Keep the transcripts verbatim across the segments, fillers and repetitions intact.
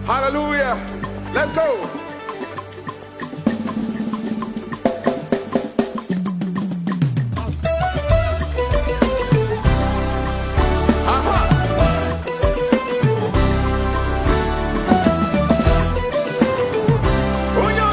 Hallelujah. Let's go. Uh-huh. Oh, you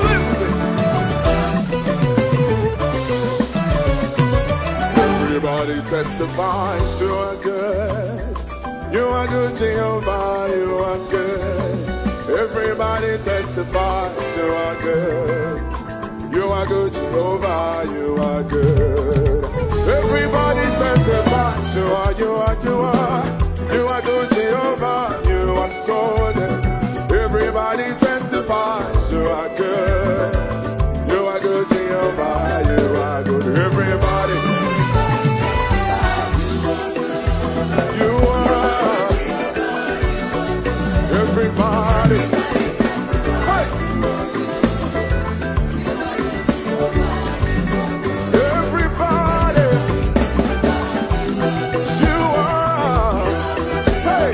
live. Everybody testifies you are good. You are good, Jehovah, you are good. Everybody testifies you are good. You are good, Jehovah, you are good. Everybody testifies you are, you are, you are. You are good, Jehovah, you are so good. Everybody testifies you are good. You are good, Jehovah, you are good. Everybody. You are. Everybody. Hey. Everybody. You are. Hey.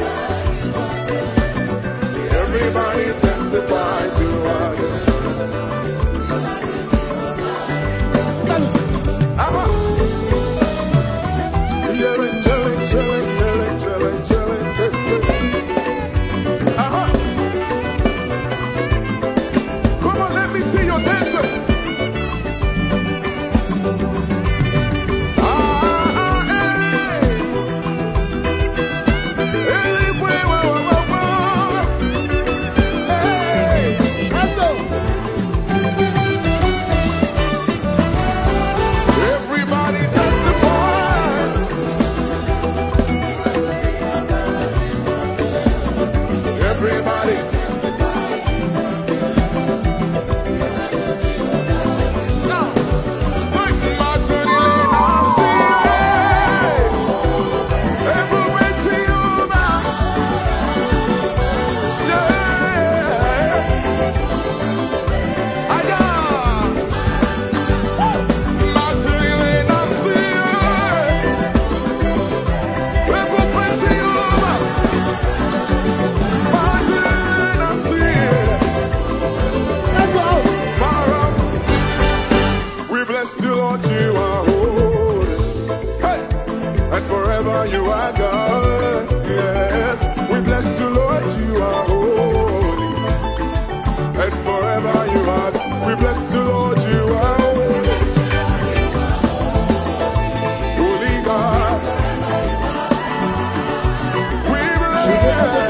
Everybody testifies you are good. Uh-huh. Chillin', chillin', chillin', chillin', chillin', chillin', chillin'. Uh-huh. Come on, let me see your dancer. Ah, ah, hey. Hey, whoa, whoa, whoa, whoa. Hey, let's go. Everybody testifies. Everybody testifies. Now, sing my tune, I see it. Everywhere to you, man. Yeah. Aya. My tune, I see it. Everywhere to you, man. My tune, I see it. Let's go. Mara. We bless you, Lord, you are holy. Hey! And forever you are God. Yes. We bless you, Lord, you are holy. And forever you are God. We bless you, Lord, you are holy. Holy God. We bless you.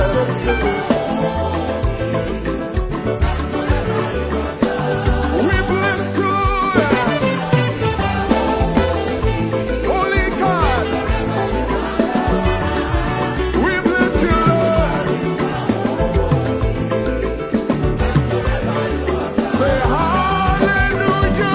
We bless you, yes. Holy God. We bless you, Lord. Say hallelujah.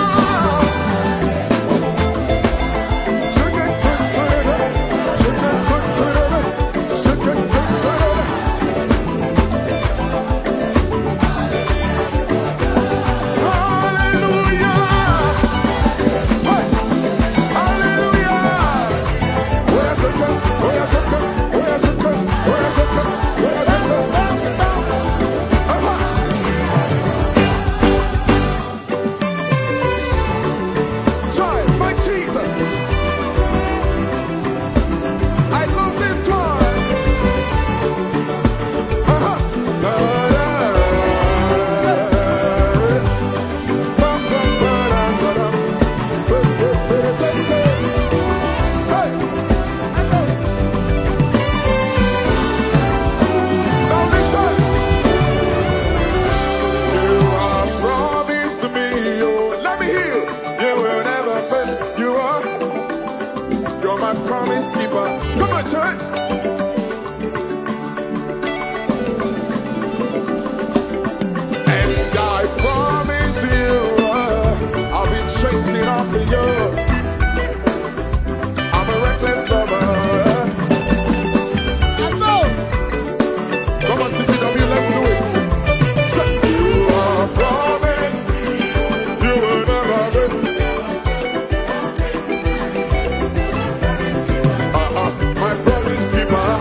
My promise keeper.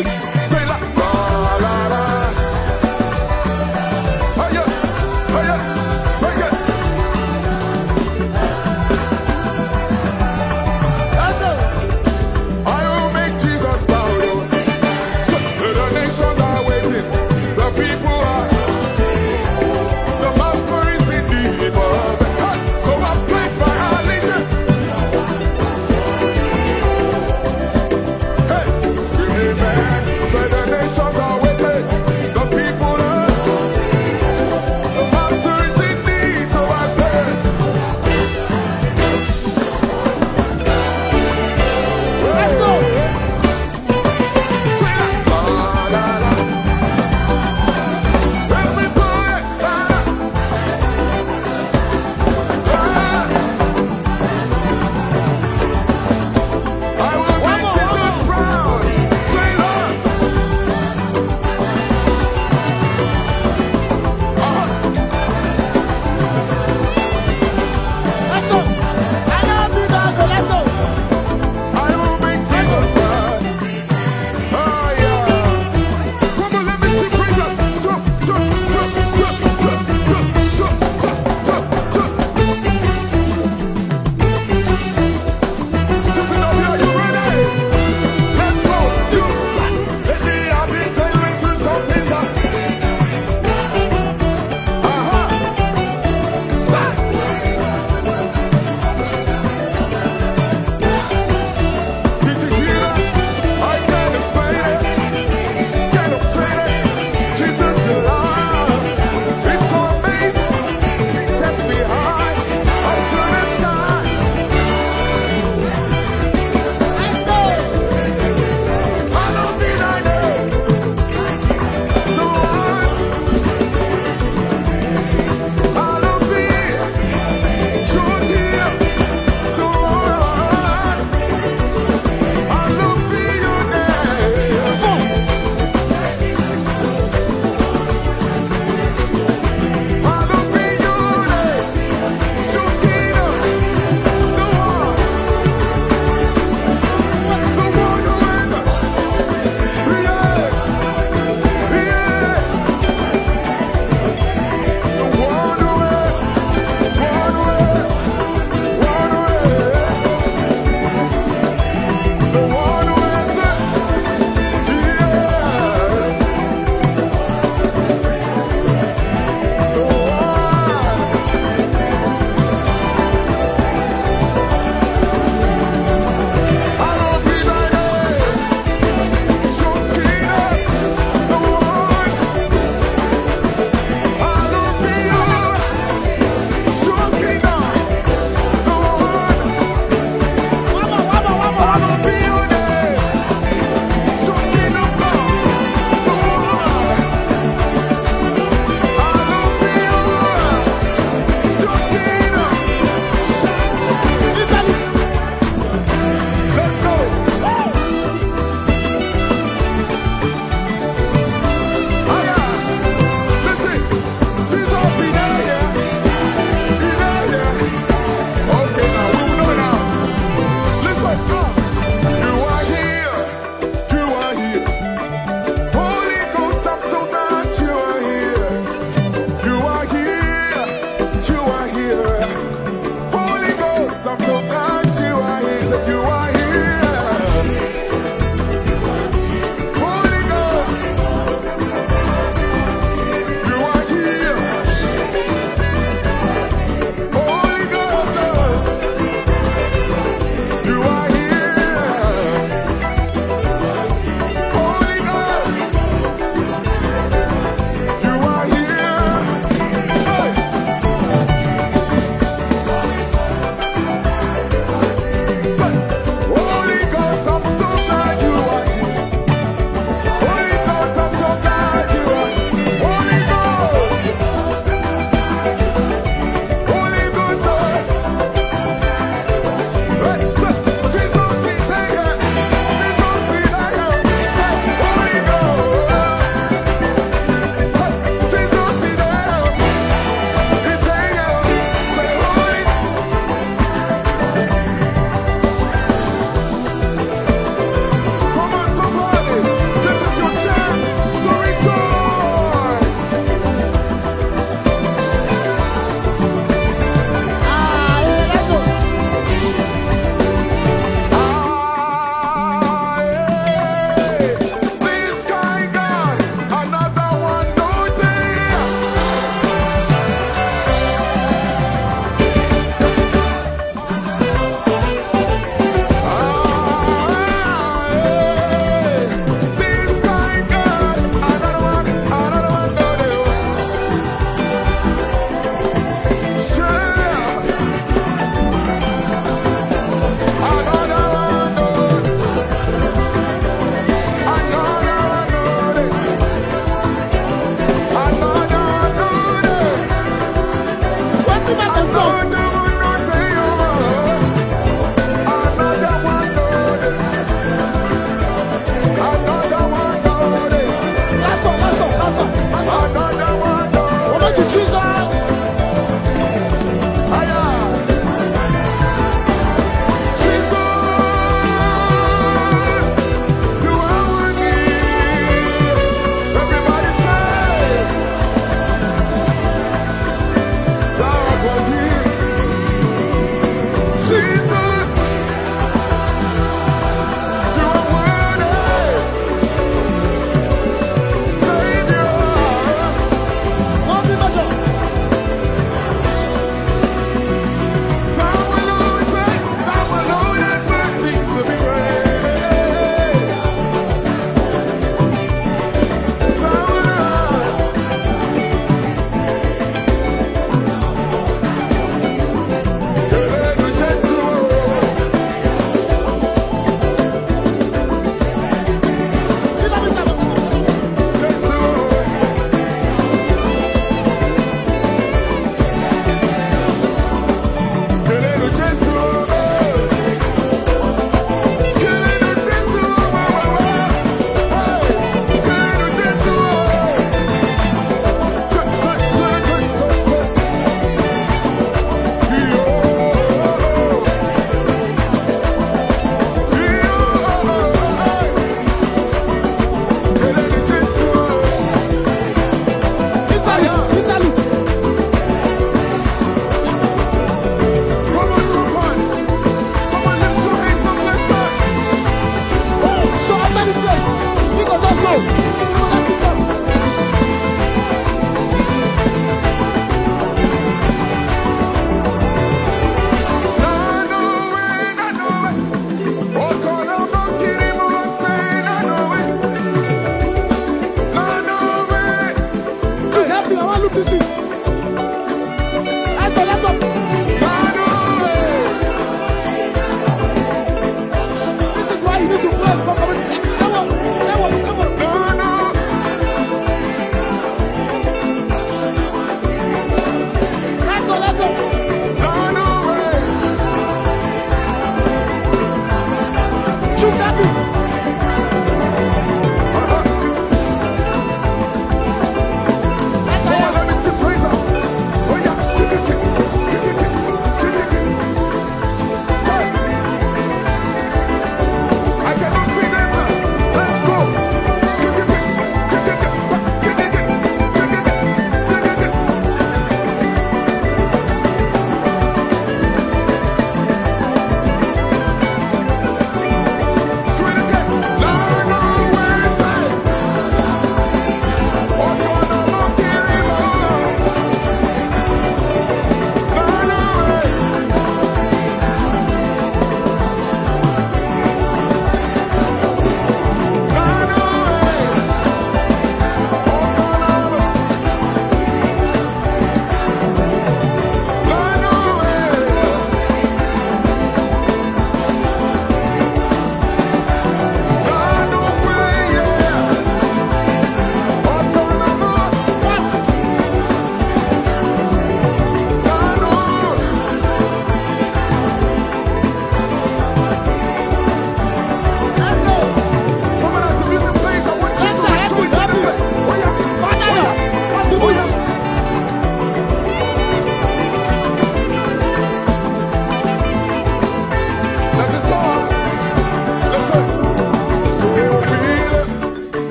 this. Say la la la la. Hiya, hiya, hiya. I will make Jesus proud. So the nations are waiting. The people are. The master is in need for them. So I pledge my allegiance. Hey, amen.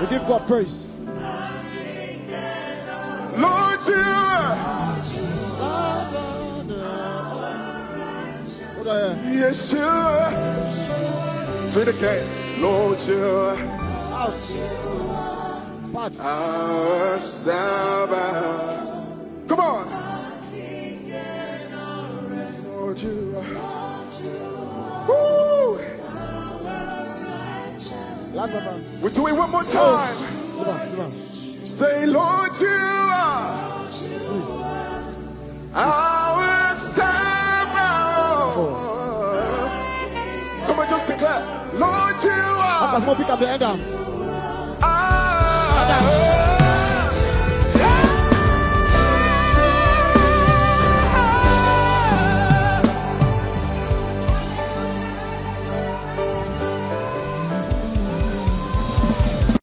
We give God praise. Lord, you are. Yes, you are. To the king. Lord, you are. Our Sabbath. Come on. Lord, you are. Woo. Last of us. We'll do it one more time. Come on, come on. Say, Lord, you are our Sabbath. Come on, just declare, Lord, you are. Pick up the end down. Our